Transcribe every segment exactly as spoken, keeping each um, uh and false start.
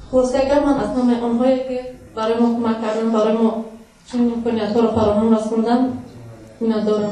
خلاصه اگر من از همه آنهایی که برای ما کمک کردن، برای ما چنین امکانیت ها رو فراهم رسوندن می‌دارم.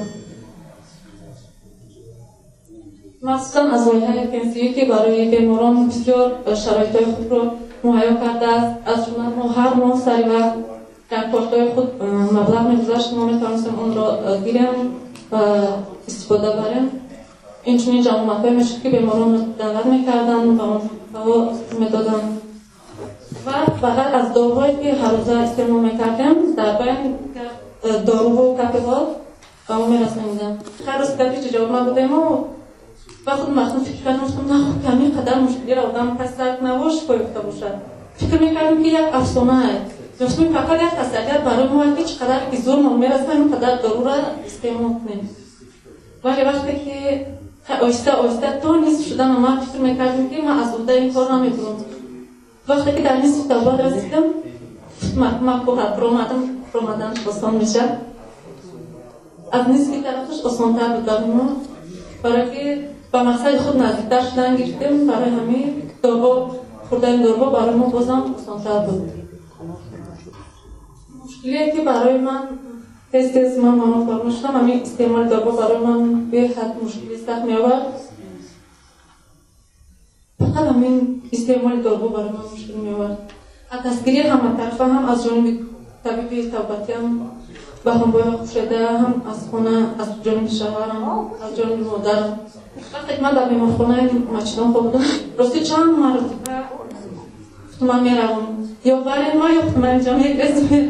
مخصوصا از ویهای پنسیوی که برای بیماران بسیار شرایط‌های خود رو مهیا کرده است. از جمله ما هر ماه سری وقت در پاستای خود مبلغ می‌گذاشت، ما می‌توانستیم اون را گیریم و استفاده بریم. این چنین جمعیت‌های میشد که بیماران رو دعوت می‌کردن و اون هوا می‌دادن. و فقط از داروهایی که هر روزه استعمال می‌کردیم در بین دارو و کپی‌ها به ما می‌رسوندیم. هر روز کپی جواب نبودیم و و خود مخصوص فکر کردم نه خود کمی قدر مشکلی را آدم پس درک نباش پایفته باشد. فکر میکردم که یک افسانه است. یعنی فقط یک تسلیت برای ما که چقدر که زور ما میرسه این قدر دارو را استعمال کنیم. ولی وقتی که آهسته آهسته تا نصف شدن ما فکر میکردم که ما از عهده این کار نمیکنم. وقتی که در نصف توبه رسیدم ما کوه پرآمدم پرآمدنش آسان میشه. از نصف طرفش آسان‌تر بود برای ما، برای که با مقصد خود نزدیکتر شدن گرفتیم. برای همین دارو خوردن دارو برای ما بازم آسان‌تر بود. مشکلی که برای من تست تست من معلوم فرمود شدم همین استعمال دارو برای من به حد مشکلی سخت می‌آورد. فقط همین استعمال دارو برای من مشکل می‌آورد. از دستگیری همه طرفه هم از جانب طبیب توبتی هم به هم باید خوشیده، هم از خونه از جانب شوهرم از جانب مادرم. وقتی من در بیمارخانه مچیدان خوابیدم راستی چند مرتبه من میروم یا برای ما یا من اینجا میگذارم.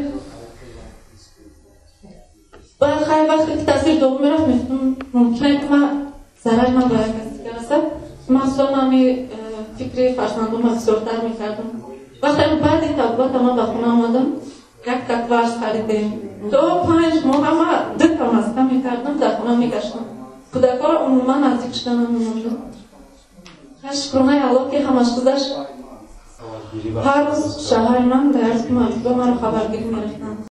باید خیلی وقتی که تاثیر دوم میرفت ممکنه که من ضرر من باید کسی که رسد مخصوصا همی فکر فرزندم بسیارتر میکردم. وقتی بعد توبت من به خونه آمدم یک تک ورش خریدیم. دو پنج ماه همه دو تا مسکه میکردم در خونه میگشتم. کودک‌ها را عموما نزدیک شدن نمی‌موندم. شکرانه الله که همش گذشت. هر روز شوهر من در عرض که مرتبه من رو خبرگیری می‌رفتن.